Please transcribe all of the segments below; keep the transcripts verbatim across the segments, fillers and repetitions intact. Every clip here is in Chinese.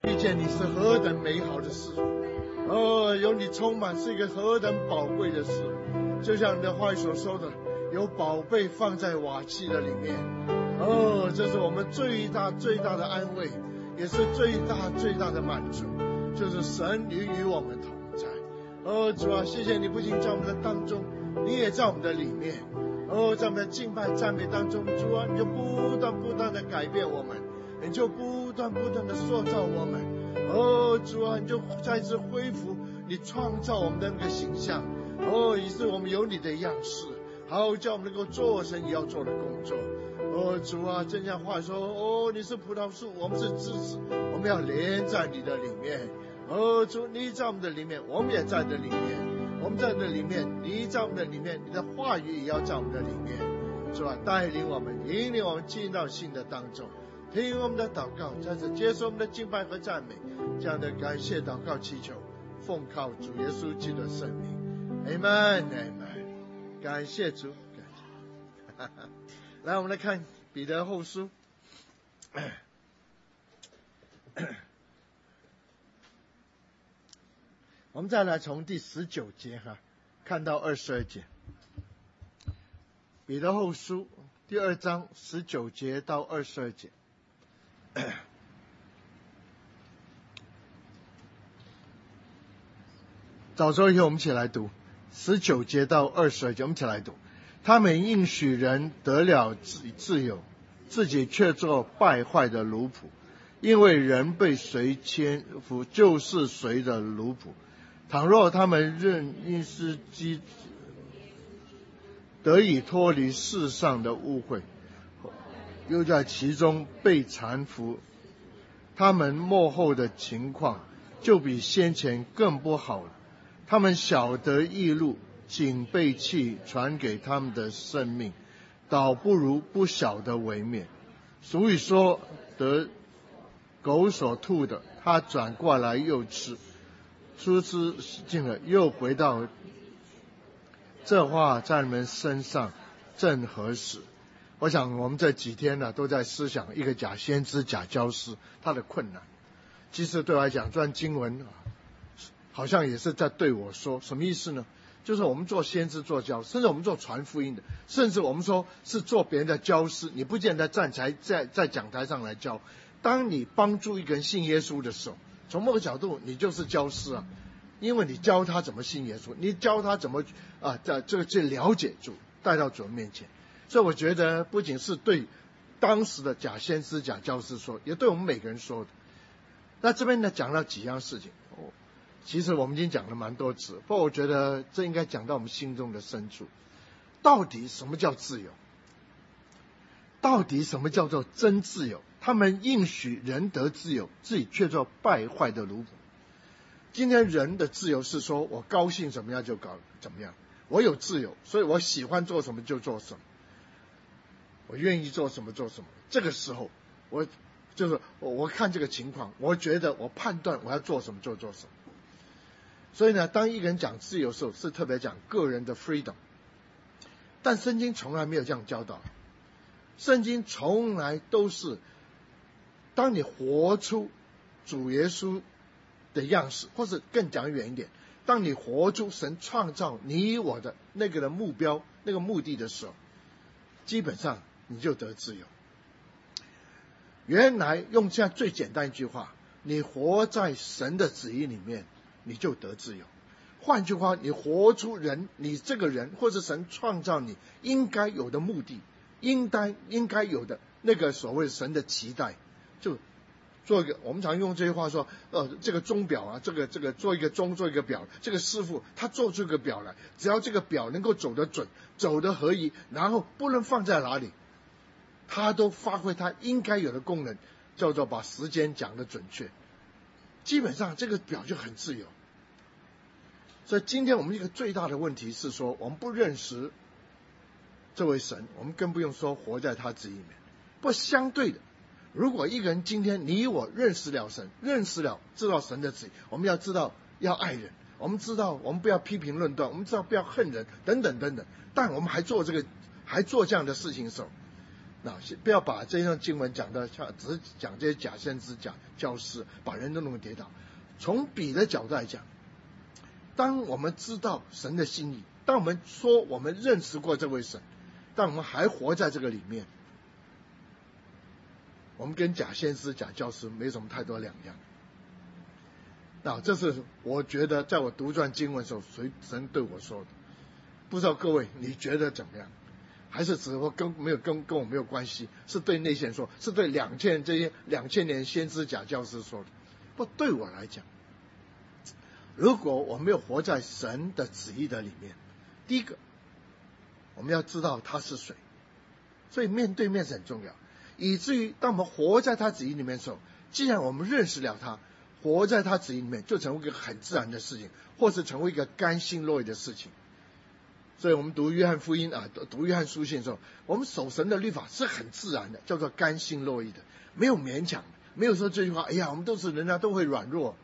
遇见你是何等美好的事，哦，有你充满是一个何等宝贵的事。就像你的话语所说的，有宝贝放在瓦器的里面，哦，这是我们最大最大的安慰，也是最大最大的满足，就是神与与我们同在。哦，主啊，谢谢你不仅在我们的当中，你也在我们的里面。哦，在我们的敬拜赞美当中，主啊，你就不断不断的改变我们，你就不断不断的塑造我们。哦，主啊，你就再次恢复你创造我们的那个形象。哦，以致我们有你的样式，好叫我们能够做神也要做的工作。哦，主啊，正像话说，哦，你是葡萄树，我们是枝子，我们要连在你的里面。哦，主，你在我们的里面，我们也在的里面。我们在你的里面，你在我们的里面，你的话语也要在我们的里面，是吧？带领我们，引领我们进到信的当中，听我们的祷告，再次接受我们的敬拜和赞美，这样的感谢祷告祈求，奉靠主耶稣基督的圣名。Amen, Amen。感谢主，感谢。来，我们来看彼得后书。我们再来从第十九节哈看到二十二节。彼得后书第二章十九节到二十二节。早说以后，我们一起来读十九节到二十二节，我们一起来读。他们应许人得了自自由，自己却做败坏的奴仆，因为人被谁牵服，就是谁的奴仆。倘若他们任因是机得以脱离世上的污秽，又在其中被缠服，他们末后的情况就比先前更不好了。他们晓得义路，仅背弃传给他们的生命，倒不如不晓得为妙。俗语说，得狗所吐的，他转过来又吃，出吃尽了又回到，这话在你们身上正合适。我想我们这几天呢，都在思想一个假先知假教师他的困难。其实对我来讲，这段经文好像也是在对我说，什么意思呢？就是我们做先知做教，甚至我们做传福音的，甚至我们说是做别人的教师，你不见得站台在在讲台上来教。当你帮助一个人信耶稣的时候，从某个角度你就是教师啊，因为你教他怎么信耶稣，你教他怎么啊在这个去了解主，带到主的面前。所以我觉得不仅是对当时的假先知假教师说，也对我们每个人说的。那这边呢讲了几样事情，哦，其实我们已经讲了蛮多次，不过我觉得这应该讲到我们心中的深处。到底什么叫自由？到底什么叫做真自由？他们应许人得自由，自己却做败坏的奴仆。今天人的自由是说，我高兴怎么样就搞怎么样，我有自由，所以我喜欢做什么就做什么，我愿意做什么做什么。这个时候我就是我看这个情况，我觉得我判断我要做什么就做什么。所以呢，当一个人讲自由的时候，是特别讲个人的 freedom， 但圣经从来没有这样教导。圣经从来都是当你活出主耶稣的样式，或是更讲远一点，当你活出神创造你我的那个的目标那个目的的时候，基本上你就得自由。原来用这样最简单一句话，你活在神的旨意里面，你就得自由。换句话，你活出人，你这个人或是神创造你应该有的目的，应该应该有的那个所谓神的期待，就做一个，我们常用这句话说，呃，这个钟表啊，这个这个做一个钟，做一个表，这个师傅他做出个表来，只要这个表能够走得准，走得合宜，然后不论放在哪里，他都发挥他应该有的功能，叫做把时间讲得准确。基本上这个表就很自由。所以今天我们一个最大的问题是说，我们不认识这位神，我们更不用说活在他旨意里面。不过相对的，如果一个人今天你我认识了神，认识了知道神的旨意，我们要知道要爱人，我们知道我们不要批评论断，我们知道不要恨人等等等等，但我们还做这个还做这样的事情的时候， 那不要把这段经文讲的像只是讲这些假先知、假教师，把人都弄跌倒。从彼的角度来讲，当我们知道神的心意，当我们说我们认识过这位神，但我们还活在这个里面，我们跟假先知、假教师没什么太多两样。那这是我觉得在我读这段经文的时候，神对我说的。不知道各位你觉得怎么样？还是只不跟没有跟跟我没有关系？是对那些人说，是对两千这些两千年先知假教师说的？不，对我来讲，如果我没有活在神的旨意的里面，第一个我们要知道他是谁，所以面对面是很重要。以至于当我们活在他旨意里面的时候，既然我们认识了他，活在他旨意里面，就成为一个很自然的事情，或是成为一个甘心乐意的事情。所以我们读约翰福音啊，读约翰书信的时候，我们守神的律法是很自然的，叫做甘心乐意的，没有勉强，没有说这句话，哎呀，我们都是人啊，都会软弱，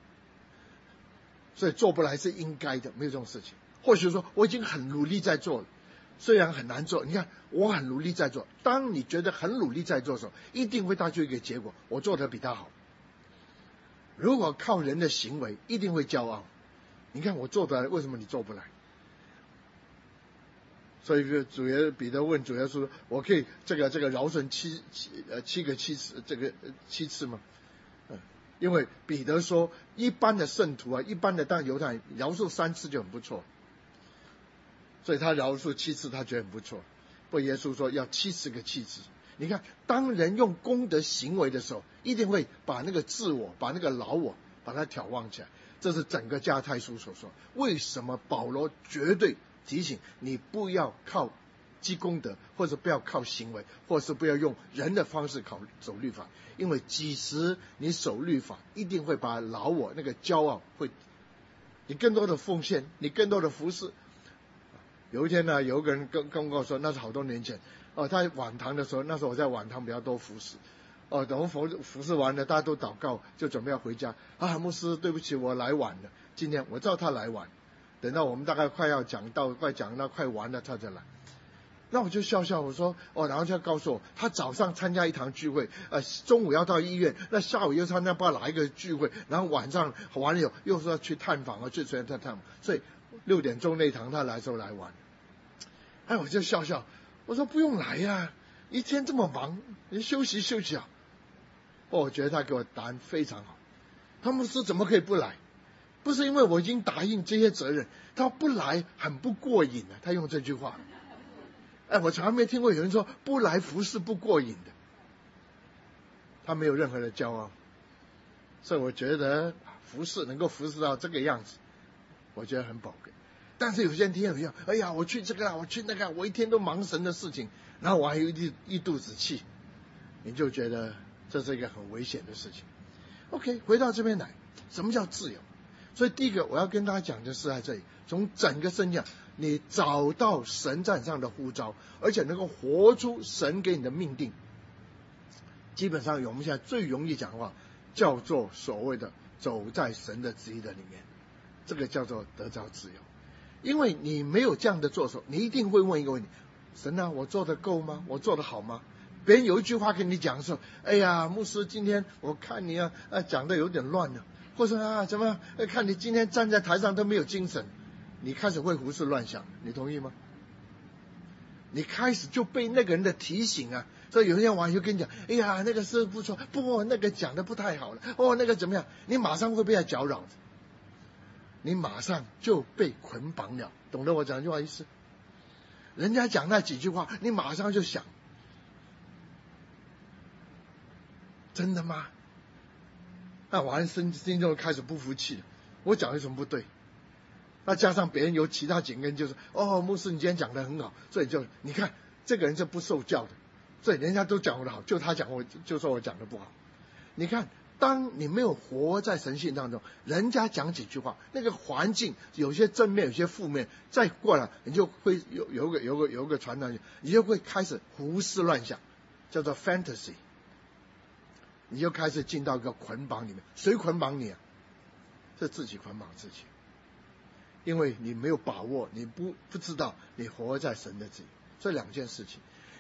所以做不来是应该的，没有这种事情。或许说我已经很努力在做了，虽然很难做，你看我很努力在做。当你觉得很努力在做的时候，一定会带出一个结果，我做得比他好。如果靠人的行为，一定会骄傲。你看我做得来，为什么你做不来？所以主耶彼得问主耶稣：“我可以这个这个饶恕七七呃七个七次这个七次吗？”嗯，因为彼得说，一般的圣徒啊，一般的当犹太人饶恕三次就很不错，所以他饶恕七次，他觉得很不错。不，耶稣说要七十个七次。你看，当人用功德行为的时候，一定会把那个自我、把那个老我，把它挑旺起来。这是整个加太书所说。为什么保罗绝对提醒你不要靠积功德，或者不要靠行为，或是不要用人的方式考走律法？因为几时你守律法，一定会把老我那个骄傲会，你更多的奉献，你更多的服侍。有一天呢，有一个人跟跟我说，那是好多年前哦，他晚堂的时候，那时候我在晚堂比较多服侍。哦，等我服服侍完了，大家都祷告，就准备要回家。啊，牧师，对不起，我来晚了。今天我知道他来晚，等到我们大概快要讲到，快讲到快完了，他才来。那我就笑笑，我说哦，然后就告诉我，他早上参加一堂聚会，呃，中午要到医院，那下午又参加不知道哪一个聚会，然后晚上完了以后又说要去探访啊，去出去探访，所以六点钟那堂他来的时候来晚。哎，我就笑笑，我说不用来呀、啊，一天这么忙，你休息休息啊。哦，我觉得他给我答案非常好。他们说怎么可以不来？不是因为我已经答应这些责任，他不来很不过瘾的。他用这句话，哎，我从来没听过有人说不来服侍不过瘾的。他没有任何的骄傲，所以我觉得服侍能够服侍到这个样子，我觉得很宝贵。但是有些人听有一样，哎呀，我去这个啊，我去那个，我一天都忙神的事情，然后我还有一一肚子气，你就觉得这是一个很危险的事情。OK， 回到这边来，什么叫自由？所以第一个我要跟大家讲的是在这里，从整个圣经，你找到神在上的呼召，而且能够活出神给你的命定。基本上我们现在最容易讲的话，叫做所谓的走在神的旨意的里面，这个叫做得着自由。因为你没有这样的做的时候，你一定会问一个问题：神啊，我做得够吗？我做得好吗？别人有一句话跟你讲的时候，哎呀，牧师，今天我看你啊，啊讲的有点乱了，或者啊怎么，看你今天站在台上都没有精神，你开始会胡思乱想，你同意吗？你开始就被那个人的提醒啊，所以有些网友跟你讲，哎呀，那个是不错，不过那个讲的不太好了，哦，那个怎么样？你马上会被他搅扰的，你马上就被捆绑了，懂得我讲这句话意思？人家讲那几句话，你马上就想。真的吗？那我还心心中开始不服气了，我讲有什么不对？那加上别人有其他几个人就说，哦，牧师你今天讲得很好，所以就你看这个人是不受教的，所以人家都讲我的好，就他讲我就说我讲的不好。你看，当你没有活在神性当中，人家讲几句话，那个环境有些正面有些负面，再过来你就会有有个有个有个传染，你就会开始胡思乱想，叫做 fantasy。你就开始进到一个捆绑里面，谁捆绑你啊？是自己捆绑自己，因为你没有把握，你不不知道你活在神的旨意。这两件事情，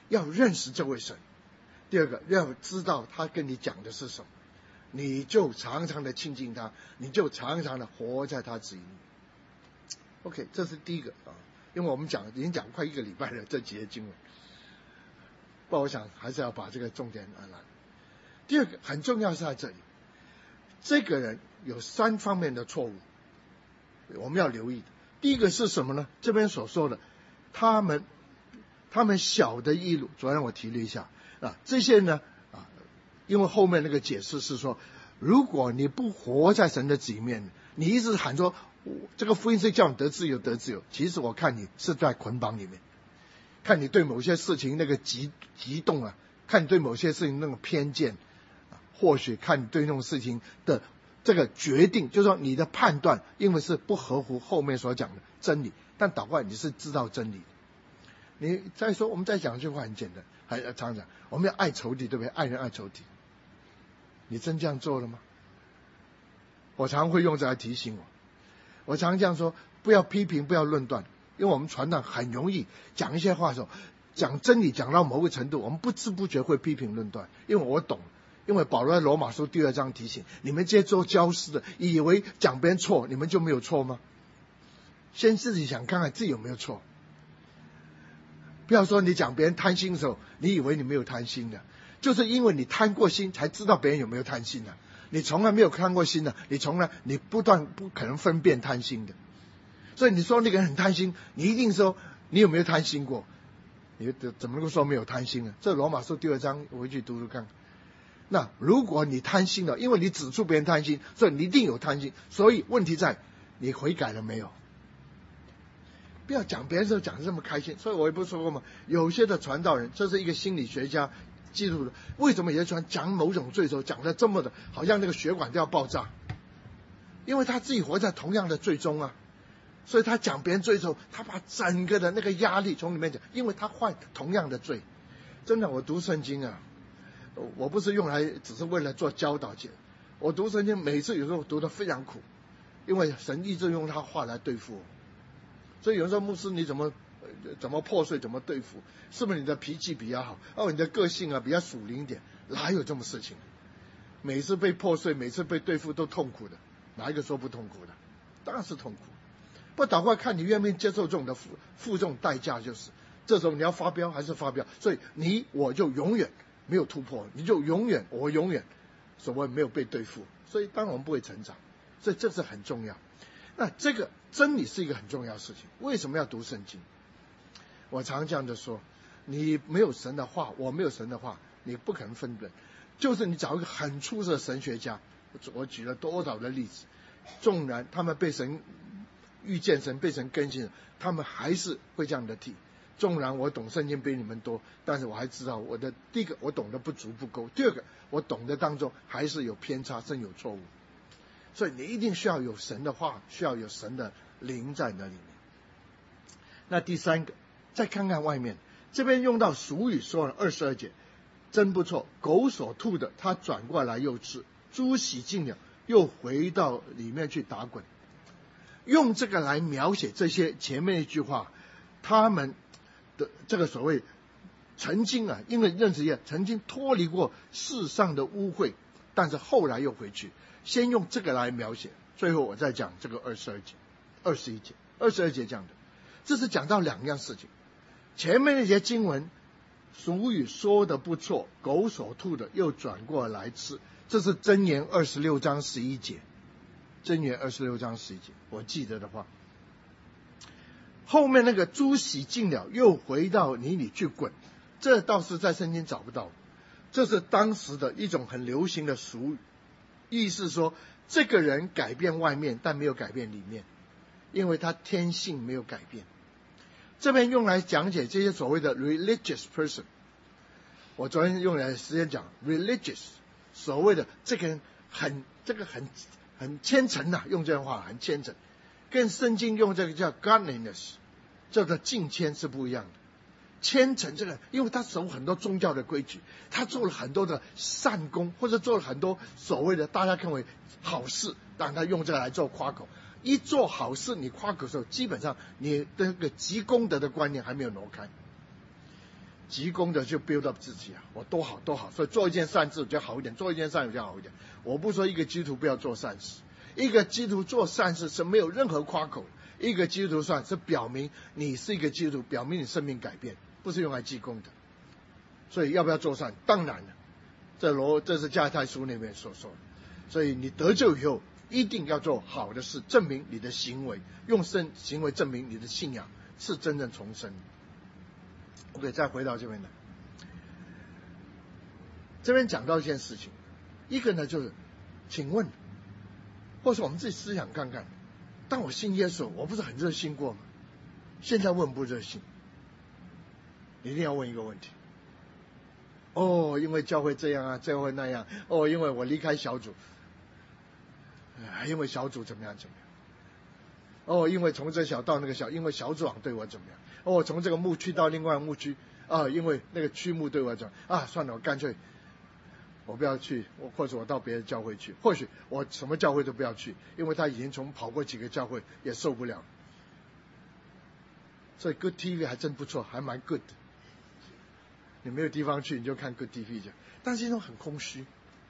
要认识这位神；第二个，要知道他跟你讲的是什么，你就常常的亲近他，你就常常的活在他旨意里。OK， 这是第一个啊，因为我们讲已经讲快一个礼拜了这几节经文，不过我想还是要把这个重点拿来。第二个很重要是在这里，这个人有三方面的错误，我们要留意的。第一个是什么呢？这边所说的，他们他们小的义路，昨天我提了一下啊，这些呢啊，因为后面那个解释是说，如果你不活在神的旨意里面，你一直喊说这个福音是叫你得自由得自由，其实我看你是在捆绑里面，看你对某些事情那个激激动啊，看你对某些事情那种偏见，或许看你对那种事情的这个决定，就是说你的判断，因为是不合乎后面所讲的真理，但祷告你是知道真理的。你再说，我们再讲一句话很简单，还常讲我们要爱仇敌，对不对？爱人爱仇敌，你真这样做了吗？我常会用这来提醒我，我常这样说，不要批评，不要论断，因为我们传道很容易讲一些话的时候，讲真理讲到某个程度，我们不知不觉会批评论断，因为我懂。因为保罗在罗马书第二章提醒你们这些做教师的，以为讲别人错你们就没有错吗？先自己想看看自己有没有错。不要说你讲别人贪心的时候，你以为你没有贪心的，就是因为你贪过心才知道别人有没有贪心的。你从来没有贪过心的，你从来你不断不可能分辨贪心的。所以你说那个人很贪心，你一定说你有没有贪心过？你怎么能够说没有贪心呢？这罗马书第二章我回去读读看。那如果你贪心了，因为你指出别人贪心，所以你一定有贪心，所以问题在你悔改了没有？不要讲别人的时候讲得这么开心。所以我也不说过嘛，有些的传道人，这是一个心理学家记录的，为什么有些传讲某种罪的时候讲得这么的好像那个血管都要爆炸？因为他自己活在同样的罪中啊，所以他讲别人罪的时候，他把整个的那个压力从里面讲，因为他犯同样的罪。真的，我读圣经啊，我不是用来只是为了做教导节，我读圣经每次有时候读得非常苦，因为神一直用他话来对付我。所以有时候牧师你怎么怎么破碎怎么对付，是不是你的脾气比较好，哦你的个性啊比较属灵一点？哪有这么事情？每次被破碎，每次被对付都痛苦的，哪一个说不痛苦的？当然是痛苦。不祷告看你愿不愿意接受这种的付付这种代价，就是这时候你要发飙还是发飙，所以你我就永远没有突破，你就永远我永远所谓没有被对付，所以当然我们不会成长，所以这是很重要。那这个真理是一个很重要的事情。为什么要读圣经？我常这样的说，你没有神的话，我没有神的话，你不可能分辨。就是你找一个很出色的神学家，我举了多少的例子，纵然他们被神遇见神，被神更新，他们还是会这样的提。纵然我懂圣经比你们多，但是我还知道我的第一个我懂得不足不够，第二个我懂得当中还是有偏差，甚有错误。所以你一定需要有神的话，需要有神的灵在那里面。那第三个，再看看外面，这边用到俗语说了二十二节，真不错。狗所吐的，它转过来又吃；猪洗净了，又回到里面去打滚。用这个来描写这些前面一句话，他们的这个所谓曾经啊，因为认识耶，曾经脱离过世上的污秽，但是后来又回去。先用这个来描写，最后我再讲这个二十二节、二十一节、二十二节讲的，这是讲到两样事情。前面那些经文，俗语说的不错，狗所吐的又转过来吃，这是箴言二十六章十一节。箴言二十六章十一节，我记得的话，后面那个猪洗净了，又回到泥里去滚，这倒是在圣经找不到，这是当时的一种很流行的俗语。意思说，这个人改变外面，但没有改变里面，因为他天性没有改变。这边用来讲解这些所谓的 religious person， 我昨天用来时间讲 religious， 所谓的这个人很这个很很虔诚呐、啊，用这样话很虔诚，跟圣经用这个叫 godliness， 这个敬虔是不一样的。虔诚这个，因为他守很多宗教的规矩，他做了很多的善功，或者做了很多所谓的大家看为好事，让他用这个来做夸口。一做好事你夸口的时候，基本上你的个积功德的观念还没有挪开。 急功的就 build up 自己啊，我多好多好，所以做一件善事就好一点，做一件善事就好一点。我不说一个基督徒不要做善事，一个基督徒做善事是没有任何夸口，一个基督徒算是表明你是一个基督徒，表明你生命改变，不是用来积功的。所以要不要做善？当然了，这罗这是加拉太书那边所说的。所以你得救以后，一定要做好的事，证明你的行为，用生行为证明你的信仰是真正重生。OK， 再回到这边来，这边讲到一件事情，一个呢就是，请问，或是我们自己思想看看，当我信耶稣，我不是很热心过吗？现在问不热心，你一定要问一个问题。哦，因为教会这样啊，教会那样，哦，因为我离开小组，因为小组怎么样怎么样，哦，因为从这小到那个小，因为小组长对我怎么样，哦，从这个牧区到另外牧区啊，因为那个区牧对我怎么样啊，算了，我干脆我不要去，我或者我到别的教会去，或许我什么教会都不要去，因为他已经从跑过几个教会也受不了。所以 Good T V 还真不错，还蛮 good 的。你没有地方去，你就看 Good T V 就，但是那种很空虚，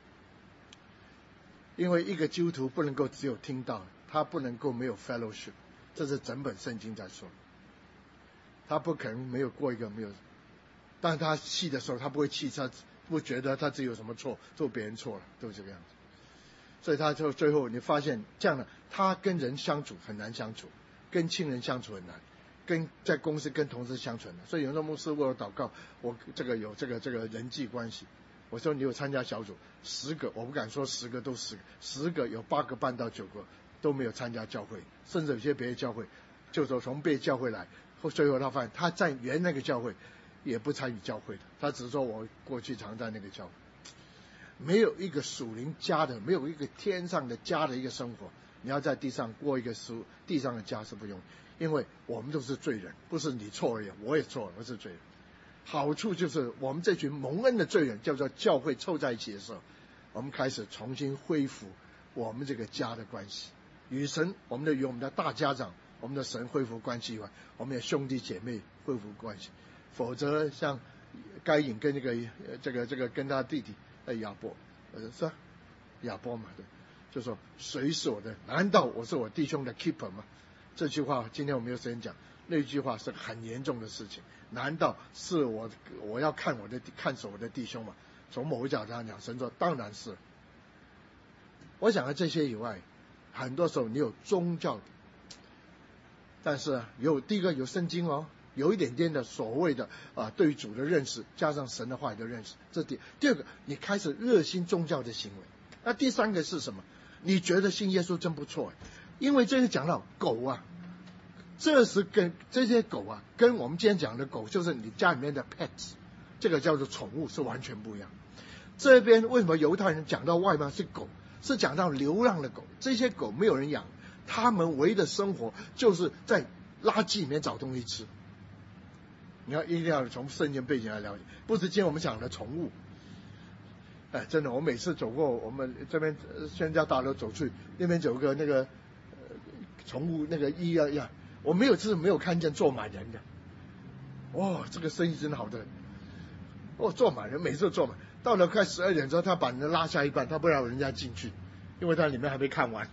因为一个基督徒不能够只有听到，他不能够没有 fellowship， 这是整本圣经在说，他不可能没有过一个没有，但他气的时候，他不会气，他不觉得他自己有什么错，做别人错了，都是这个样子。所以他就最后你发现这样的，他跟人相处很难相处，跟亲人相处很难。跟在公司跟同事相处的，所以有时候牧师为我祷告，我这个有这个这个人际关系，我说你有参加小组，十个我不敢说十个都十个，十个有八个半到九个都没有参加教会，甚至有些别的教会，就说从别的教会来，后最后他发现他在原那个教会也不参与教会的，他只是说我过去常在那个教会，没有一个属灵家的，没有一个天上的家的一个生活，你要在地上过一个属地上的家是不容易。因为我们都是罪人，不是你错而已，我也错了，我是罪人。好处就是我们这群蒙恩的罪人，叫做教会凑在一起的时候，我们开始重新恢复我们这个家的关系，与神，我们的与我们的大家长，我们的神恢复关系以外，我们的兄弟姐妹恢复关系。否则像该隐跟这个这个这个跟他弟弟亚伯，呃是吧？亚伯嘛，对，就说谁是我的？难道我是我弟兄的 keeper 吗？这句话今天我没有时间讲，那句话是很严重的事情。难道是我我要看我的看守我的弟兄吗？从某个角度上讲，神说当然是。我讲的这些以外，很多时候你有宗教，但是有第一个有圣经哦，有一点点的所谓的啊对于主的认识，加上神的话语的认识，这第第二个你开始热心宗教的行为。那第三个是什么？你觉得信耶稣真不错，因为这里讲到狗啊，这是跟这些狗啊，跟我们今天讲的狗，就是你家里面的 pets， 这个叫做宠物，是完全不一样。这边为什么犹太人讲到外貌是狗，是讲到流浪的狗，这些狗没有人养，他们唯一的生活就是在垃圾里面找东西吃。你要一定要从圣经背景来了解，不是今天我们讲的宠物。哎，真的，我每次走过我们这边宣教大楼走去，那边有个那个呃宠物那个医院呀，我没有次没有看见坐满人的。哇、哦，这个生意真的好的，哦，坐满人，每次都坐满。到了快十二点之后，他把人拉下一半，他不让人家进去，因为他里面还没看完。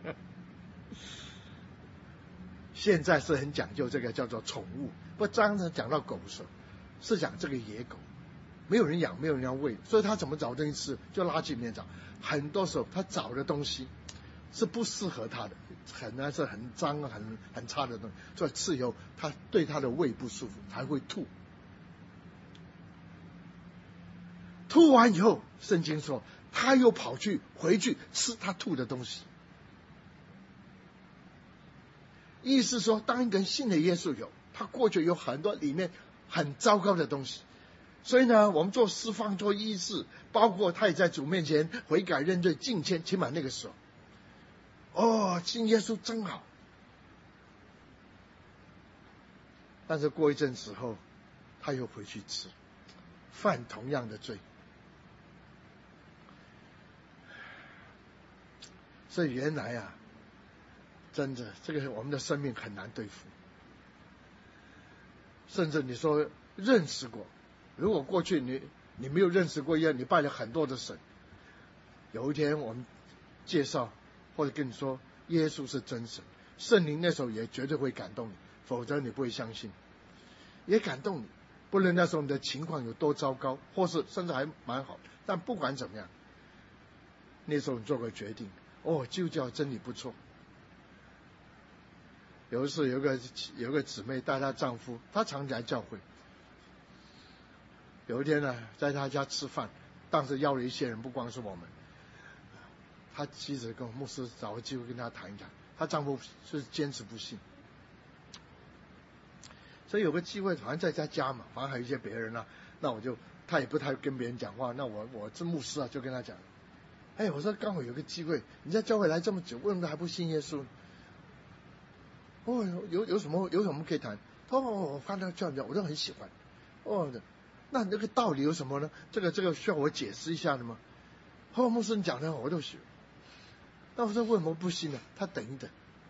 现在是很讲究这个叫做宠物，不刚才讲到狗的时候，是讲这个野狗。没有人养，没有人要喂，所以他怎么找东西吃？就垃圾里面找。很多时候他找的东西是不适合他的，很难是很脏、很很差的东西，所以吃以后他对他的胃不舒服，才会吐。吐完以后，圣经说他又跑去回去吃他吐的东西。意思说，当一个人信了耶稣以后，他过去有很多里面很糟糕的东西。所以呢，我们做释放、做医治，包括他也在主面前悔改认罪、敬虔，起码那个时候，哦，信耶稣真好。但是过一阵子后，他又回去吃，犯同样的罪。所以原来啊，真的这个我们的生命很难对付，甚至你说认识过。 如果过去你你没有认识过耶，你拜了很多的神，有一天我们介绍或者跟你说耶稣是真神，圣灵那时候也绝对会感动你，否则你不会相信，也感动你。不论那时候你的情况有多糟糕，或是甚至还蛮好，但不管怎么样，那时候你做个决定，哦，基督教真理不错。有一次有个有个姊妹带她丈夫，她常来教会。有一天呢，在她家吃饭，当时邀了一些人，不光是我们。她妻子跟牧师找个机会跟她谈一谈，她丈夫是坚持不信。所以有个机会，反正在他家嘛，反正还有一些别人啊，那我就他也不太跟别人讲话，那我我是牧师啊，就跟他讲，哎，我说刚好有个机会，你在教会来这么久，为什么还不信耶稣？哦，有有什么有什么可以谈？他说哦，我看到教教，我都很喜欢。哦，那那个道理有什么呢？这个这个需要我解释一下的吗？哦，牧师你讲的我都喜欢。那我说为什么不信呢？他等一等。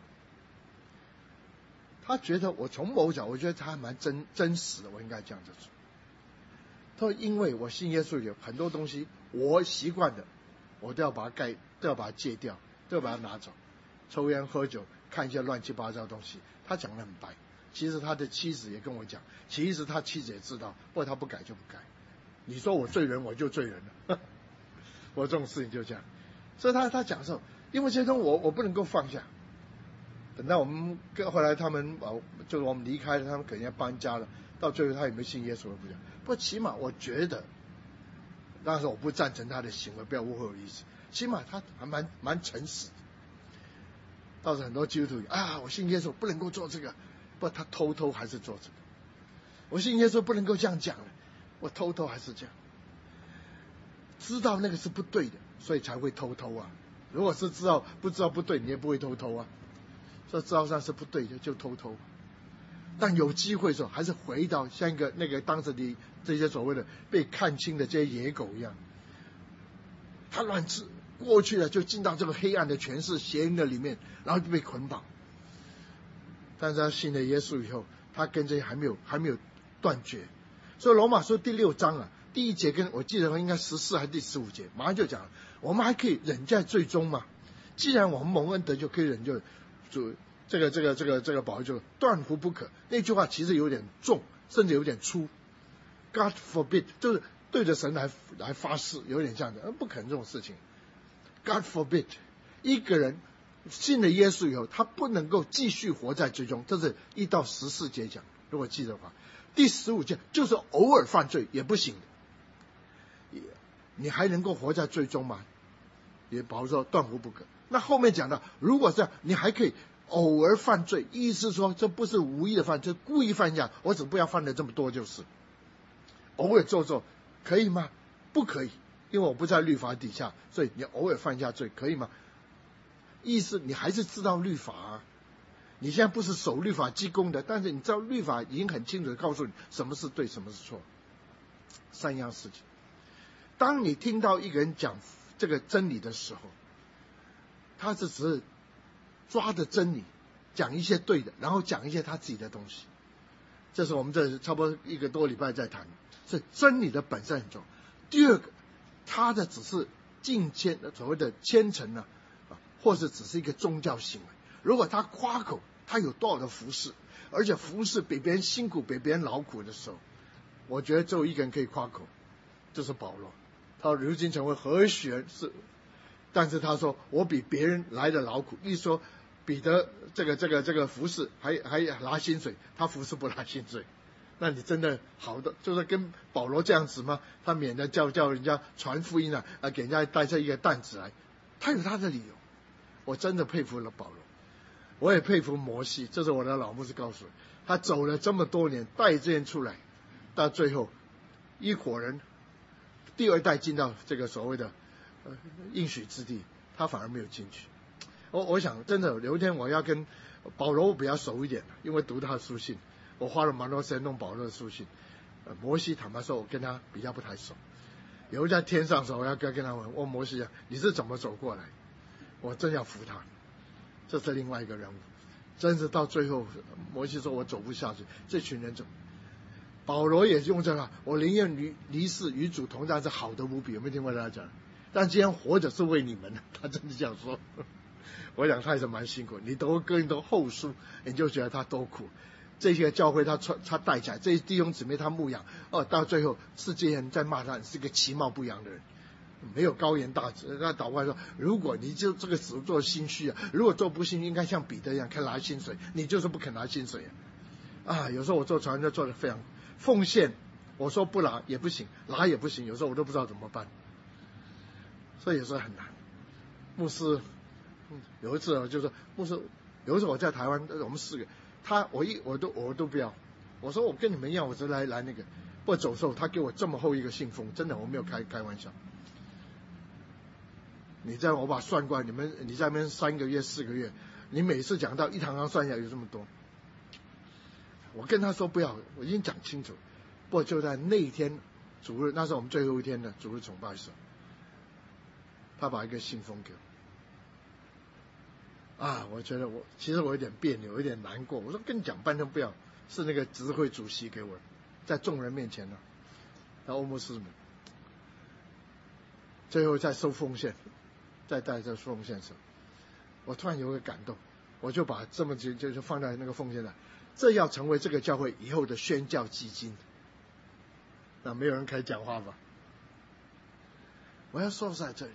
他觉得我从某角，我觉得他还蛮真真实的，我应该这样子说。他说因为我信耶稣有很多东西我习惯的，我都要把它盖，都要把它戒掉，都要把它拿走。抽烟喝酒看一些乱七八糟的东西，他讲得很白。其实他的妻子也跟我讲，其实他妻子也知道，不过他不改就不改。你说我罪人我就罪人了，我这种事情就这样。所以他他讲说，因为这些东西我我不能够放下。等到我们跟后来他们啊，就是我们离开了，他们肯定要搬家了。到最后他有没有信耶稣不讲，不过起码我觉得，当时我不赞成他的行为，不要误会我的意思。起码他还蛮蛮诚实的。倒是很多基督徒啊，我信耶稣不能够做这个，不，他偷偷还是做这个。我信耶稣不能够这样讲的，我偷偷还是这样。知道那个是不对的，所以才会偷偷啊。如果是知道不知道不对，你也不会偷偷啊。说知道上是不对的就偷偷，但有机会的时候还是回到像一个那个当时的这些所谓的被看清的这些野狗一样，他乱吃过去了，就进到这个黑暗的权势邪淫的里面，然后就被捆绑。但是他信了耶稣以后，他跟这些还没有还没有断绝。所以罗马书第六章啊，第一节跟我记得应该十四还是第十五节，马上就讲了，我们还可以忍在最终嘛。既然我们蒙恩德就可以忍，就就这个这个这个这个保就断乎不可。那句话其实有点重，甚至有点粗。God forbid， 就是对着神来来发誓，有点像的，不可能这种事情。God forbid， 一个人信了耶稣以后，他不能够继续活在最终。这是一到十四节讲，如果记得的话。第十五节就是偶尔犯罪也不行的，你还能够活在最终吗？也保罗说断乎不可。那后面讲到，如果这样，你还可以偶尔犯罪，意思说这不是无意的犯，就是故意犯下，我只不要犯的这么多就是。偶尔做做可以吗？不可以，因为我不在律法底下，所以你偶尔犯下罪可以吗？意思你还是知道律法啊。你现在不是守律法积功的，但是你知道律法已经很清楚的告诉你什么是对，什么是错。三样事情。当你听到一个人讲这个真理的时候，他是只是抓着真理讲一些对的，然后讲一些他自己的东西。这是我们这差不多一个多礼拜在谈，是真理的本身很重要。第二个，他的只是敬虔所谓的虔诚呢，或是只是一个宗教行为。如果他夸口他有多少的服侍，而且服侍比别人辛苦比别人劳苦的时候，我觉得只有一个人可以夸口，就是保罗。他如今成为何许人是，但是他说我比别人来的劳苦。一说彼得这个这个这个服侍还还拿薪水，他服侍不拿薪水，那你真的好的就是跟保罗这样子吗？他免得叫叫人家传福音啊，啊给人家带这一个担子来，他有他的理由。我真的佩服了保罗。我也佩服摩西，这是我的老牧师告诉我，他走了这么多年带这些出来，到最后一伙人第二代进到这个所谓的、呃、应许之地，他反而没有进去。我我想真的有一天我要跟保罗比较熟一点，因为读他的书信，我花了蛮多时间弄保罗的书信。呃、摩西坦白说我跟他比较不太熟，有一在天上的时候我要跟跟他问，问摩西啊，你是怎么走过来？我真要服他。这是另外一个人物，真是到最后摩西说我走不下去，这群人走。 保罗也用这个，我宁愿离离世与主同在是好的无比，有没有听过他讲？但既然活着是为你们的，他真的这样说。我想他也是蛮辛苦，你读哥林多后书，你就觉得他多苦。这些教会他他带起来，这些弟兄姊妹他牧养，哦，到最后世界人在骂他是个其貌不扬的人，没有高言大志。那祷告说，如果你就这个只做心虚啊，如果做不心虚，应该像彼得一样肯拿薪水，你就是不肯拿薪水啊。啊，有时候我做传就做得非常奉献，我说不拿也不行，拿也不行，有时候我都不知道怎么办，所以有时候很难。牧师有一次就说，牧师有一次我在台湾，我们四个。他我一我都我都不要，我说我跟你们一样，我是来来那个，不过走的时候他给我这么厚一个信封，真的我没有开开玩笑。你这样我把它算过来，你们你在那边三个月四个月，你每次讲到一堂堂算下来有这么多。我跟他说不要，我已经讲清楚。不过就在那一天主日，那是我们最后一天的主日崇拜时，他把一个信封给我。啊，我觉得我其实我有点别扭，有点难过。我说跟你讲半天不要，是那个执会主席给我，在众人面前呢，在欧牧师们，最后在收奉献，在带着收奉献时，我突然有个感动，我就把这么就就放在那个奉献上，这要成为这个教会以后的宣教基金。那没有人可以讲话吧？我要说在这里。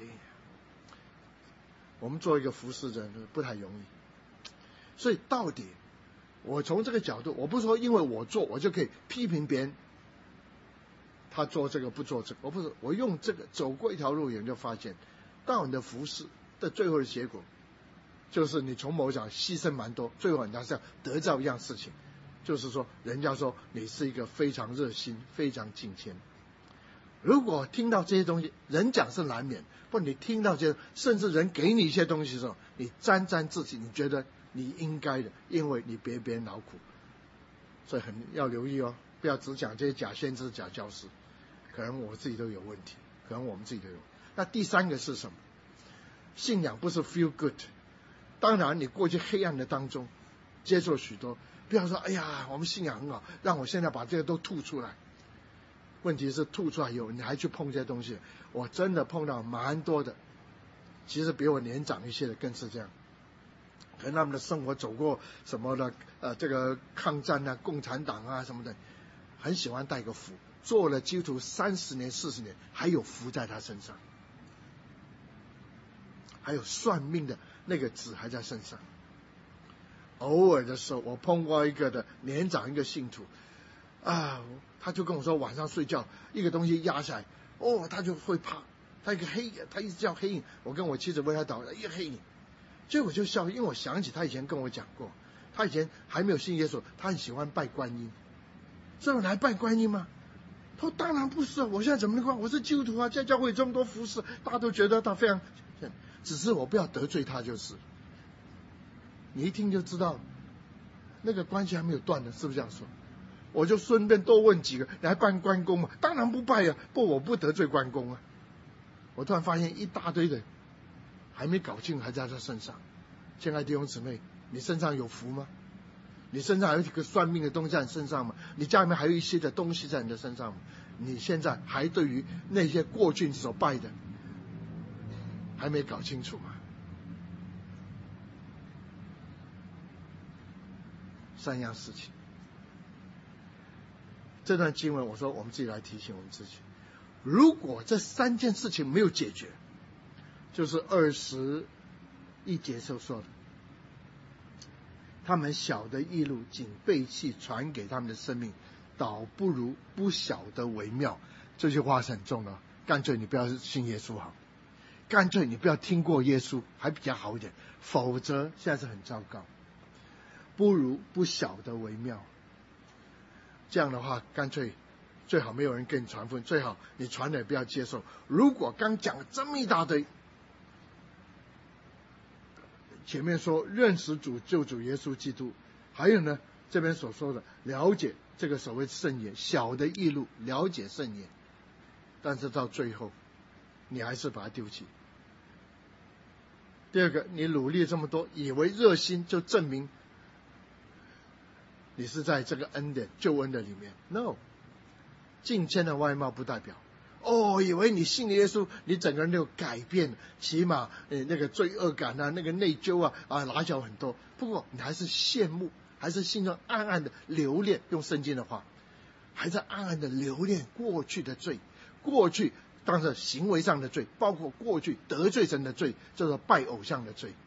我们做一个服侍人不太容易，所以到底我从这个角度，我不是说因为我做我就可以批评别人，他做这个不做这个，我不是，我用这个走过一条路，人就发现，到你的服侍的最后的结果，就是你从某讲牺牲蛮多，最后你还是要得到一样事情，就是说人家说你是一个非常热心、非常敬虔。如果听到这些东西，人讲是难免，不，你听到这些，甚至人给你一些东西的时候，你沾沾自喜，你觉得你应该的，因为你别别人劳苦，所以很要留意哦，不要只讲这些假先知、假教师，可能我自己都有问题，可能我们自己都有。那第三个是什么？信仰不是 feel good， 当然你过去黑暗的当中接受许多，不要说哎呀我们信仰很好，让我现在把这个都吐出来。问题是吐出来以后，你还去碰这些东西。我真的碰到蛮多的，其实比我年长一些的更是这样。可能他们的生活走过什么的，呃，这个抗战啊、共产党啊什么的，很喜欢带个符，做了基督徒三十年、四十年，还有符在他身上，还有算命的那个纸还在身上。偶尔的时候，我碰过一个的年长一个信徒。啊，他就跟我说晚上睡觉一个东西压下来，哦，他就会怕，他一个黑，他一直叫黑影。我跟我妻子为他祷告，一个黑影，结果就笑，因为我想起他以前跟我讲过，他以前还没有信耶稣，他很喜欢拜观音。所以我来拜观音吗？他说当然不是，我现在怎么能够？我是基督徒啊，在教会这么多服侍，大家都觉得他非常，只是我不要得罪他就是。你一听就知道，那个关系还没有断呢，是不是这样说？我就顺便多问几个，你还拜关公吗？当然不拜呀、啊，不，我不得罪关公啊。我突然发现一大堆的还没搞清，还在他身上。亲爱的弟兄姊妹，你身上有福吗？你身上还有一个算命的东西在你身上吗？你家里面还有一些的东西在你的身上吗？你现在还对于那些过去你所拜的还没搞清楚吗？三样事情。这段经文我说我们自己来提醒我们自己，如果这三件事情没有解决，就是二十一节所说的，他们晓得义路仅背弃传给他们的生命，倒不如不晓得为妙。这句话是很重要，干脆你不要信耶稣好，干脆你不要听过耶稣还比较好一点，否则现在是很糟糕，不如不晓得为妙。这样的话，干脆最好没有人跟你传福音，最好你传了也不要接受。如果刚讲了这么一大堆，前面说认识主救主耶稣基督，还有呢这边所说的了解这个所谓圣言，晓得义路，了解圣言，但是到最后你还是把它丢弃。第二个，你努力这么多，以为热心就证明你是在这个恩典救恩的里面 ，no， 敬虔的外貌不代表哦，以为你信了耶稣，你整个人就改变了，起码呃那个罪恶感啊，那个内疚啊啊拿小很多。不过你还是羡慕，还是心中暗暗的留恋，用圣经的话，还在暗暗的留恋过去的罪，过去当然行为上的罪，包括过去得罪神的罪，叫做拜偶像的罪。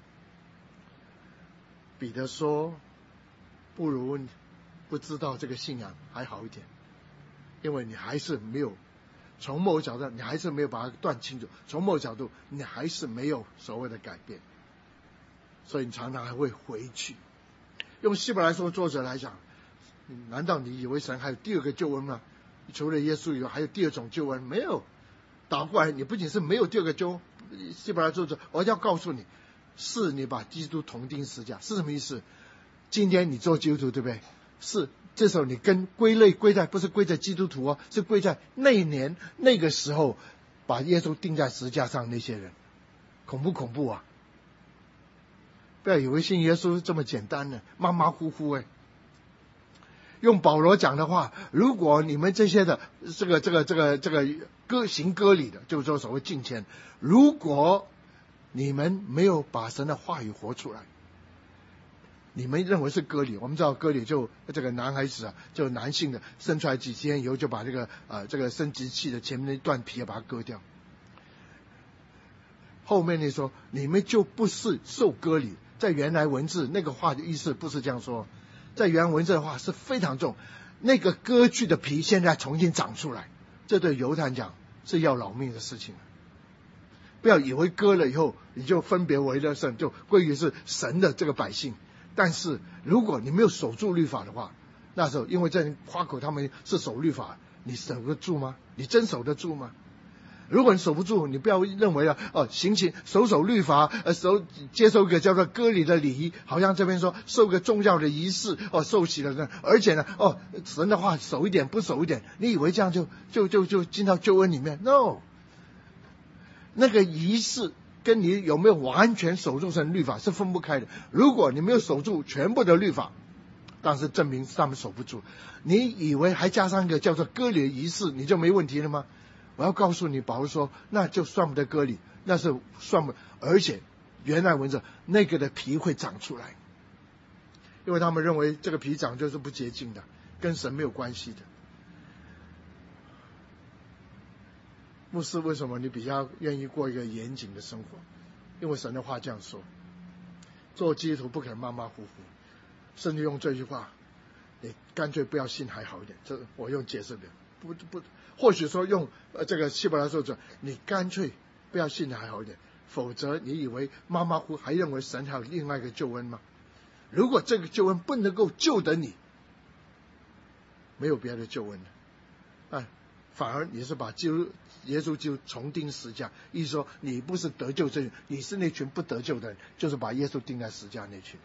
彼得说，不如不知道这个信仰还好一点，因为你还是没有从某角度，你还是没有把它断清楚，从某角度你还是没有所谓的改变，所以你常常还会回去。用希伯来书作者来讲，难道你以为神还有第二个救恩吗？除了耶稣以外还有第二种救恩？没有。倒过来，你不仅是没有第二个救恩，希伯来作者我要告诉你，是你把基督同钉十字架。是什么意思？今天你做基督徒，对不对？是这时候你跟归类归在，不是归在基督徒哦，是归在那一年那个时候把耶稣钉在十字架上那些人。恐不恐怖啊？不要以为信耶稣这么简单呢，马马虎虎哎。用保罗讲的话，如果你们这些的这个这个这个这个歌行歌礼的，就是说所谓敬虔，如果你们没有把神的话语活出来，你们认为是割礼。我们知道割礼就这个男孩子啊，就男性的生出来几天以后就把这个呃这个生殖器的前面那段皮把它割掉。后面那说你们就不是受割礼，在原来文字那个话的意思不是这样说，在原文字的话是非常重，那个割去的皮现在重新长出来，这对犹太人讲是要老命的事情。不要以为割了以后你就分别为了圣，就归于是神的这个百姓。但是如果你没有守住律法的话，那时候因为这人夸口他们是守律法，你守得住吗？你真守得住吗？如果你守不住，你不要认为啊，哦，行行守守律法，呃，守接受一个叫做割礼的礼仪，好像这边说受个宗教的仪式，哦，受洗了，而且呢，哦，神的话守一点不守一点，你以为这样就就就就进到救恩里面 ？No， 那个仪式跟你有没有完全守住神律法是分不开的。如果你没有守住全部的律法，但是证明他们守不住，你以为还加上一个叫做割礼的仪式，你就没问题了吗？我要告诉你，保罗说那就算不得割礼，那是算不，而且原来文字那个的皮会长出来，因为他们认为这个皮长就是不洁净的，跟神没有关系的。牧师，为什么你比较愿意过一个严谨的生活？因为神的话这样说，做基督徒不可能马马虎虎，甚至用这句话，你干脆不要信还好一点。这我用解释的，不不，或许说用呃这个希伯来书说，你干脆不要信还好一点，否则你以为马马虎，还认为神还有另外一个救恩吗？如果这个救恩不能够救得你，没有别的救恩了，啊，反而你是把基督耶稣基督重钉十字架，意思说你不是得救这群，你是那群不得救的人，就是把耶稣钉在十字架那群。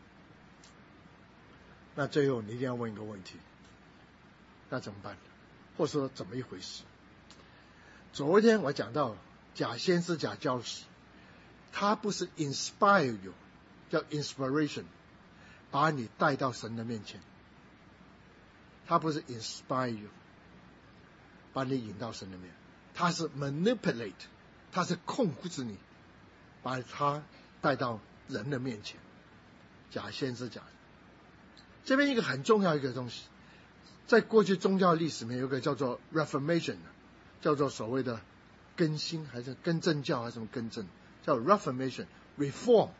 那最后你一定要问一个问题，那怎么办？或者说怎么一回事？昨天我讲到假先知假教师，他不是 inspire you， 叫 inspiration， 把你带到神的面前，他不是 inspire you， 把你引到神的面前，他是 manipulate， 他是控制你，把他带到人的面前。假先知假，这边一个很重要一个东西，在过去宗教历史里面有一个叫做 Reformation， 叫做所谓的更新还是更正教还是什么更正，叫 Reformation Reform。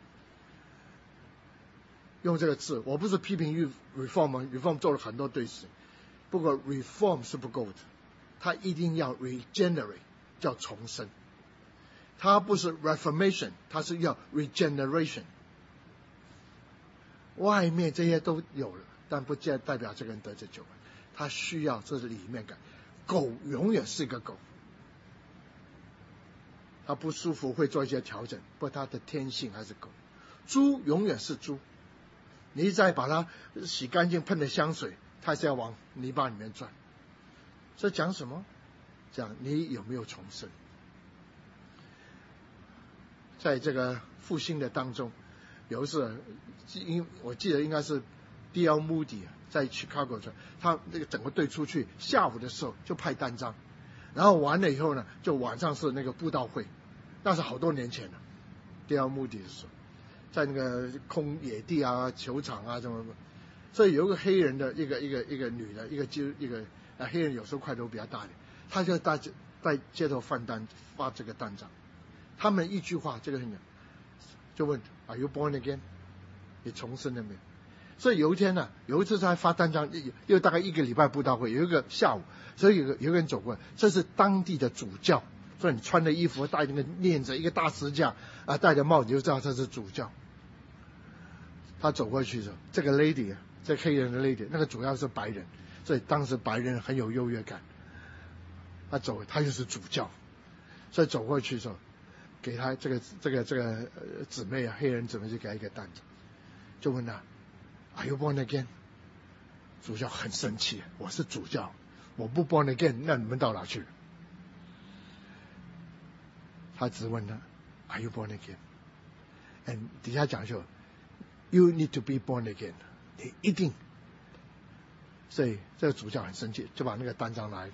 用这个字，我不是批评 Reform， Reform 做了很多对事，不过 Reform 是不够的，他一定要 Regenerate， 叫重生。他不是 Reformation， 他是要 Regeneration。外面这些都有了，但不见代表这个人得这救恩，他需要这是里面感。狗永远是个狗，他不舒服会做一些调整，不过他的天性还是狗。猪永远是猪，你再把它洗干净喷的香水，它是要往泥巴里面转。这讲什么？讲你有没有重生。在这个复兴的当中，有一次因我记得应该是 D L Moody 在 Chicago 时候，他那个整个队出去，下午的时候就派单张，然后完了以后呢，就晚上是那个布道会，那是好多年前了 ，D L Moody 的时候，在那个空野地啊、球场啊什么什么，所以有一个黑人的一个一个一个女的，一个就一个啊黑人有时候块头比较大的，他就在在街头发单发这个单张，他们一句话这个很讲，就问 Are you born again？ 你重生了没有？所以有一天呢、啊，有一次他发单张，又大概一个礼拜布道会，有一个下午，所以有个有个人走过来，这是当地的主教，所以你穿的衣服戴那个链子，一个大支架啊，戴着帽子就知道他是主教。他走过去的时候，这个 lady 啊，这黑人的 lady， 那个主要是白人，所以当时白人很有优越感。他走，他就是主教，所以走过去的时候，给他这个这个这个呃姊妹啊，黑人姊妹就给他一个单子，就问他 Are you born again？ 主教很生气，我是主教，我不 born again， 那你们到哪去？他只问他 Are you born again？ 底下讲说 You need to be born again， 你一定。所以这个主教很生气，就把那个单张拿来。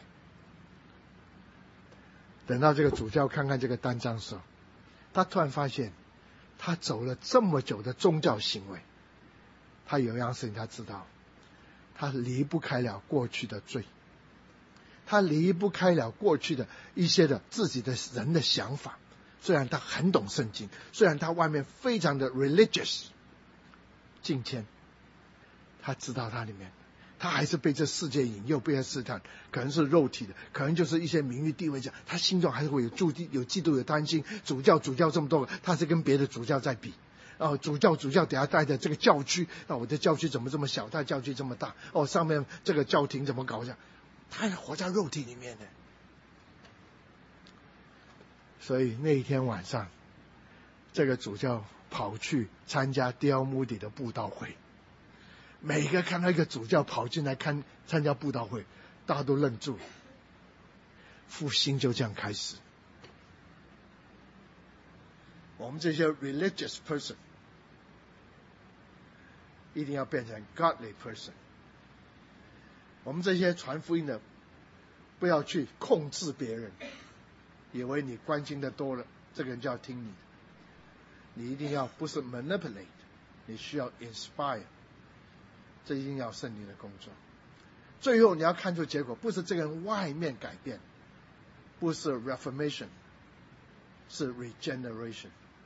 等到这个主教看看这个单张的时候，他突然发现，他走了这么久的宗教行为，他有一样事情他知道，他离不开了过去的罪，他离不开了过去的一些的自己的人的想法。虽然他很懂圣经，虽然他外面非常的 religious 敬虔，他知道他里面他还是被这世界引诱，被他试探，可能是肉体的，可能就是一些名誉地位上，他心中还是会有妒忌、有嫉妒、有担心。主教主教这么多个，他是跟别的主教在比。哦，主教主教等下带的这个教区，那、哦、我的教区怎么这么小，他的教区这么大？哦，上面这个教廷怎么搞一下？他还活在肉体里面呢。所以那一天晚上，这个主教跑去参加D L Moody的布道会。每个看到一个主教跑进来看参加布道会，大家都愣住了。复兴就这样开始。我们这些 religious person 一定要变成 godly person。我们这些传福音的，不要去控制别人，以为你关心的多了，这个人就要听你的。你一定要不是 manipulate， 你需要 inspire。这一定要圣灵的工作。最后你要看出结果，不是这个人外面改变，不是 reformation， 是 regeneration，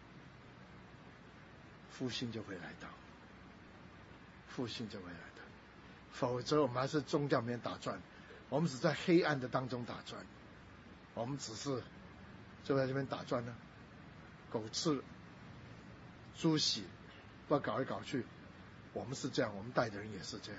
复兴就会来到，复兴就会来到。否则我们还是宗教里面打转，我们只在黑暗的当中打转，我们只是就在这边打转呢，狗吃猪洗，不知道搞来搞去。我们是这样，我们带的人也是这样。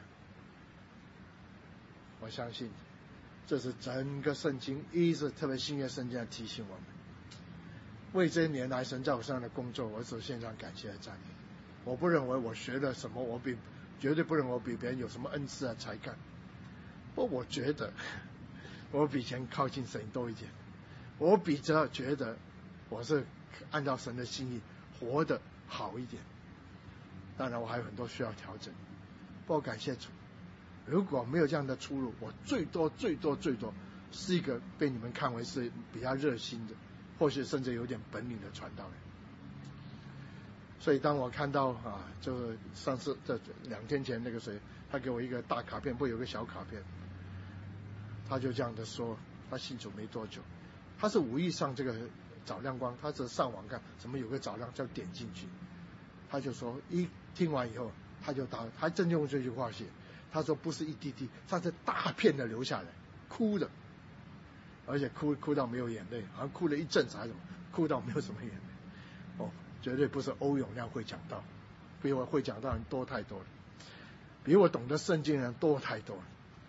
我相信这是整个圣经一直特别新约圣经提醒我们，为这些年来神在我身上的工作，我首先想感谢赞美。我不认为我学了什么，我比绝对不认为我比别人有什么恩赐啊才干。不过我觉得我比以前靠近神多一点，我比较觉得我是按照神的心意活得好一点。当然我还有很多需要调整，不过感谢主，如果没有这样的出路，我最多最多最多是一个被你们看为是比较热心的，或许甚至有点本领的传道人。所以当我看到啊，就是上次这两天前那个谁，他给我一个大卡片，不有个小卡片，他就这样的说，他信主没多久，他是无意上这个找亮光，他只是上网看什么有个找亮，就点进去，他就说一听完以后，他就打，他真用这句话写，他说不是一滴滴，他是大片的流下来，哭的，而且哭哭到没有眼泪，好像哭了一阵子还是什么，哭到没有什么眼泪。哦，绝对不是欧永亮会讲道，比我会讲道人多太多了，比我懂得圣经的人多太多了。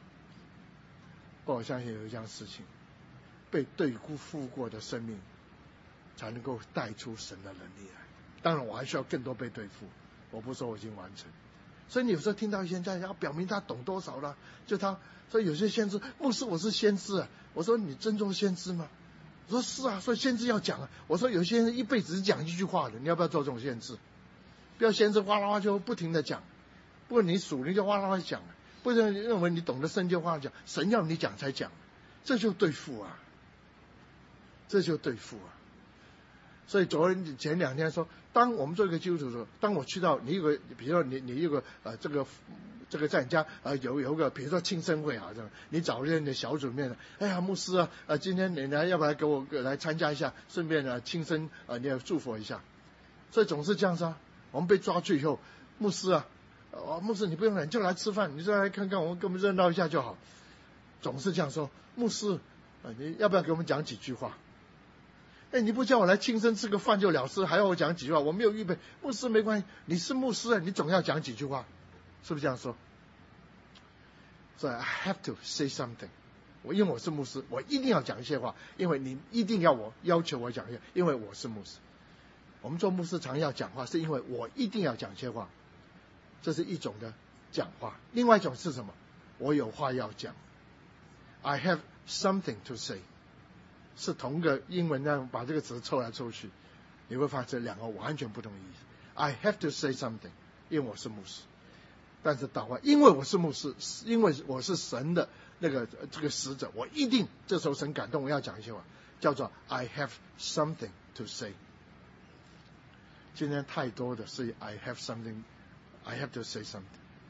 我相信有一件事情，被对付过的生命，才能够带出神的能力来。当然我还需要更多被对付，我不说我已经完成。所以你有时候听到一些人要表明他懂多少了，就他所以有些先知，牧师我是先知啊，我说你尊重先知吗？我说是啊，所以先知要讲啊。我说有些人一辈子只讲一句话的，你要不要做这种先知？不要先知哗啦哗就不停的讲， 不过你属灵就哇啦哇讲，不是认为你懂得圣经话讲，神要你讲才讲，这就对付啊，这就对付啊。所以昨天前两天说，当我们做一个基督徒的时候，当我去到你有个，比如说你你有个呃这个这个在你家呃有有个比如说庆生会啊，这样你找人的小组里面的，哎呀牧师啊，呃今天你来要不要给我来参加一下，顺便呢庆生啊，你要祝福一下。所以总是这样子啊。我们被抓去以后，牧师啊，哦牧师你不用来，你就来吃饭，你就来看看我们跟我们热闹一下就好。总是这样说，牧师啊，你要不要给我们讲几句话？哎，你不叫我来庆生吃个饭就了事，还要我讲几句话？我没有预备。牧师没关系，你是牧师啊，你总要讲几句话，是不是这样说？所以 I have to say something。我因为我是牧师，我一定要讲一些话，因为你一定要我要求我讲一些，因为我是牧师。我们做牧师常要讲话，是因为我一定要讲一些话，这是一种的讲话。另外一种是什么？我有话要讲。I have something to say。是同个英文那样把这个词凑来凑去，你会发现这两个完全不同的意思。I have to say something， 因为我是牧师。但是祷告，因为我是牧师，因为我是神的那个这个使者，我一定这时候神感动，我要讲一些话，叫做 I have something to say。今天太多的是 I have something， I have to say something。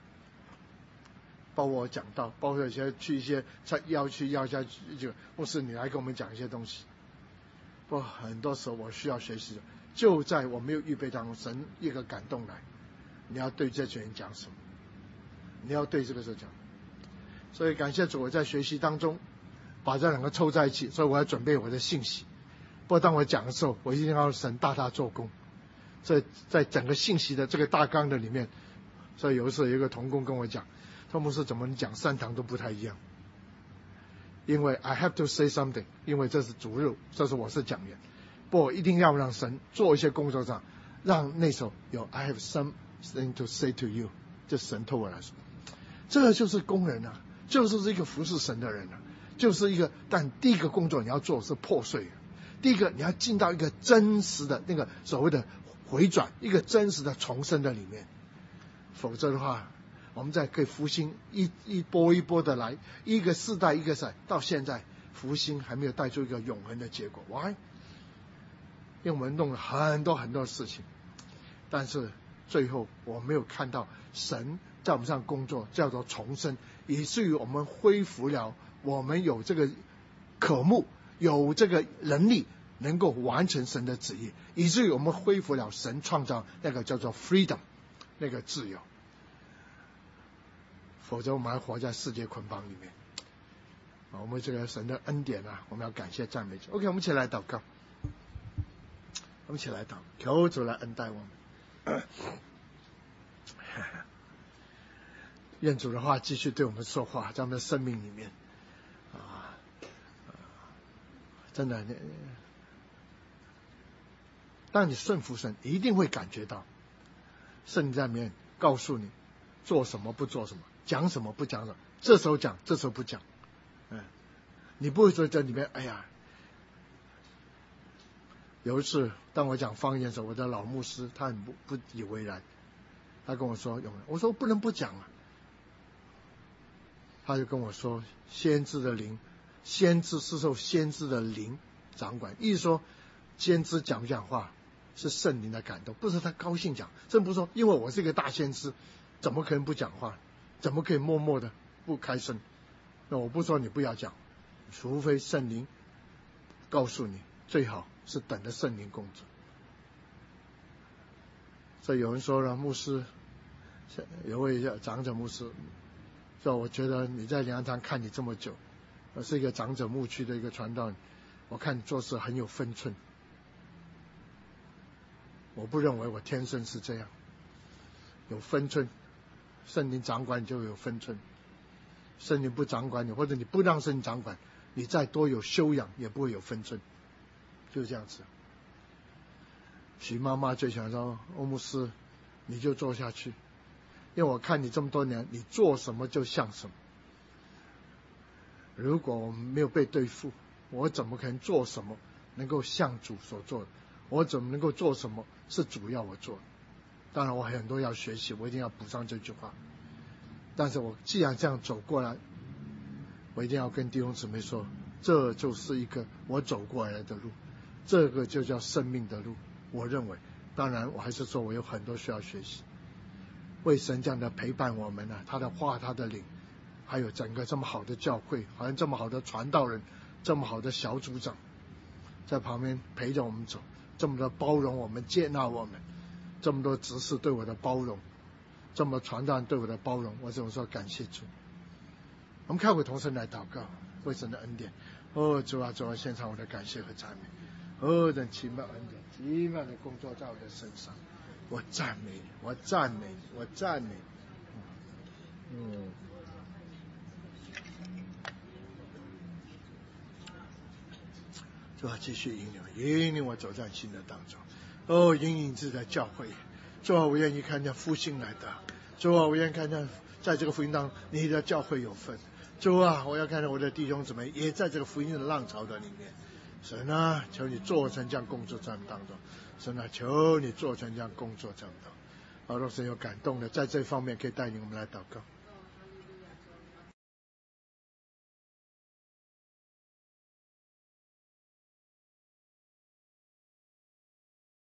包括我讲到，包括有些去一些要去要下去，就牧师你来跟我们讲一些东西。不过很多时候我需要学习的，就在我没有预备当中，神一个感动来，你要对这群人讲什么？你要对这个事讲。所以感谢主，我在学习当中把这两个凑在一起，所以我要准备我的信息。不过当我讲的时候，我一定要神大大做工。所以在整个信息的这个大纲的里面，所以有一次有一个同工跟我讲，说牧师怎么讲三堂都不太一样，因为 I have to say something， 因为这是主日，这是我是讲员，不我一定要让神做一些工作上，让那时候有 I have something to say to you， 这神透过来说，这就是工人啊，就是一个服侍神的人啊，就是一个，但第一个工作你要做是破碎，第一个你要进到一个真实的那个所谓的回转，一个真实的重生的里面，否则的话我们再可以复兴一一波一波的来，一个世代一个世代，到现在复兴还没有带出一个永恒的结果。 Why？ 因为我们弄了很多很多事情，但是最后我没有看到神在我们上工作，叫做重生，以至于我们恢复了，我们有这个渴慕，有这个能力能够完成神的旨意，以至于我们恢复了神创造那个叫做 freedom 那个自由，否则我们还活在世界捆绑里面。我们这个神的恩典啊，我们要感谢赞美主。 OK， 我们一起来祷告，我们一起来祷，求主来恩待我们。愿主的话继续对我们说话，在我们的生命里面啊，真的，当你顺服神，一定会感觉到圣灵在里面告诉你做什么不做什么，讲什么不讲什么，这时候讲，这时候不讲。嗯，你不会说在里面，哎呀，有一次当我讲方言的时候，我的老牧师他很不不以为然，他跟我说，我说不能不讲啊。他就跟我说，先知的灵，先知是受先知的灵掌管，意思说先知讲不讲话是圣灵的感动，不是他高兴讲，真不是说因为我是一个大先知怎么可能不讲话，怎么可以默默的不开声。那我不说你不要讲，除非圣灵告诉你，最好是等着圣灵工作。所以有人说了，牧师有位长者牧师说，我觉得你在粮堂看你这么久，我是一个长者牧区的一个传道，我看你做事很有分寸。我不认为我天生是这样，有分寸，圣灵掌管你就有分寸，圣灵不掌管你，或者你不让圣灵掌管，你再多有修养也不会有分寸，就是这样子。徐妈妈最喜欢说，欧牧师你就做下去，因为我看你这么多年，你做什么就像什么。如果我没有被对付，我怎么可能做什么能够像主所做的？我怎么能够做什么是主要我做的？ 当然我还有很多要学习，我一定要补上这句话。但是我既然这样走过来，我一定要跟弟兄姊妹说，这就是一个我走过来的路，这个就叫生命的路。我认为，当然我还是说我有很多需要学习。为神这样的陪伴我们呢、啊，他的话，他的灵，还有整个这么好的教会，好像这么好的传道人，这么好的小组长，在旁边陪着我们走，这么多包容我们、接纳我们，这么多执事对我的包容，这么多传道人对我的包容，我只能说感谢主。我们开会同声来祷告，为神的恩典。哦，主啊，主啊，献上我的感谢和赞美。哦，等奇妙恩典、奇妙的工作在我的身上，我赞美你，我赞美你，我赞美你。嗯。主啊，继续引领我，引领我走在新的当中。哦，引领自己的教会。主啊，我愿意看见复兴来的。主啊，我愿意看见在这个福音当中，你的教会有份。主啊，我要看见我的弟兄姊妹也在这个福音的浪潮的里面。神啊，求你做成这样工作在我们当中。神啊，求你做成这样工作在我们当中。好，若神有感动的，在这方面可以带领我们来祷告。